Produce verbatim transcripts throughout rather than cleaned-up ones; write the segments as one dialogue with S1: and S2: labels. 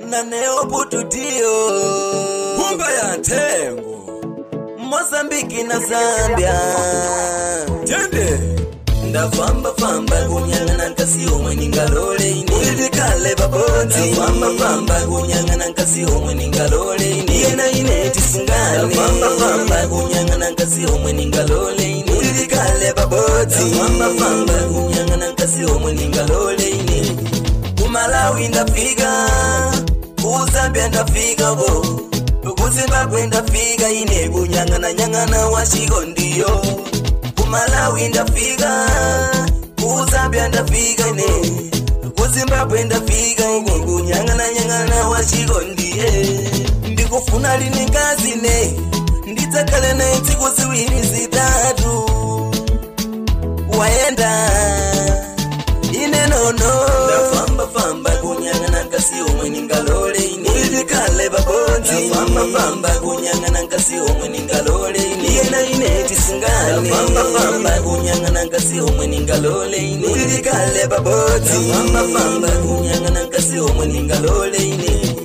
S1: na neobutudio
S2: Bumba ya Tengo
S1: Mozambiki na Zambia
S2: Tende
S1: ndafamba famba kunyangana nkasi omwe ningalole ine ndikale babonzi ndafamba famba kunyangana nkasi omwe ningalole ine yena ine tisingane ndafamba famba kunyangana nkasi omwe ningalole ine ndikale babonzi ndafamba famba kunyangana nkasi omwe ningalole ine Kumalawi ndafika Kuzambia ndafika bo Kuzimbabwe ndafika ine kunyangana nyangana washiko ndiyo Kumalawi ndafika Kuzambia ndafika ine Kuzimbabwe ndafika ine kunyangana nyangana washiko ndiye Ndikufuna lini kazi ne Nditakale na intiku ziwiri zitatu Waenda ine nono ndafamba famba kunyangana nkasi omwe ningalole ine ndikale babonzi ndafamba famba kunyangana nkasi omwe ningalole ine yena ine tisingane ndafamba famba kunyangana nkasi omwe ningalole ine ndikale babonzi ndafamba famba kunyangana nkasi omwe ningalole ine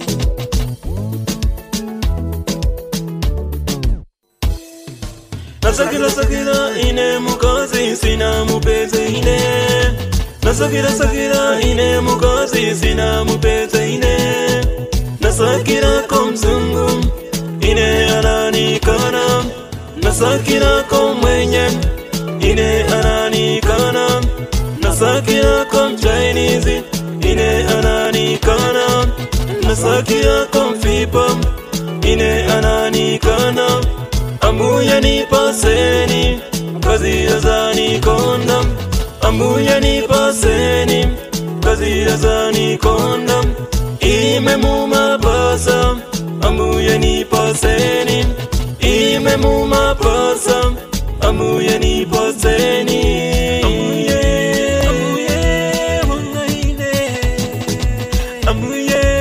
S3: Nasakira sakira ine mukazi sina mupeze ine Nasakira sakira ine mukazi sina mupeze ine Nasakira komzungu ine ananikana Nasakira komwenye ine ananikana Nasakira kom Chinese ine ananikana Nasakira kom fipa ine ananikana Amuya ni paseni kazi yazani konda Amuya ni paseni kazi yazani konda Ime muma pasa Amuya ni paseni Ime muma pasa Amuya ni paseni Amuye Amuye wangaine Amuye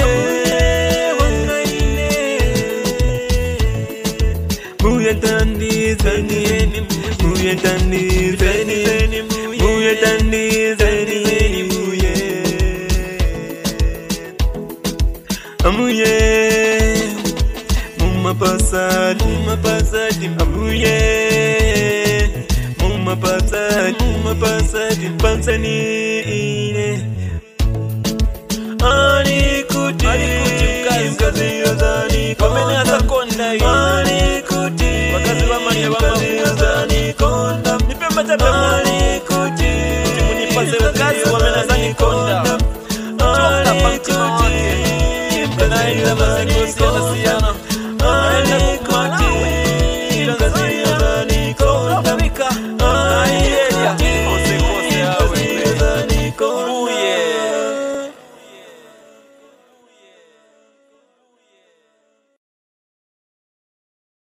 S3: Muye tandi zeni Muye tandi zeni Muye tandi zeni Muye Amuye Muma pasadi Muma pasadi Amuye Muma pasadi Muma pasadi Pansani ine Ani kuti Ani kuti mkazi yazani Komene asa konda Ani kuti Wakazi wa mani mkazi yazani konda Nipe matabe Ani kuti Timu nipase mkazi wa mena zani konda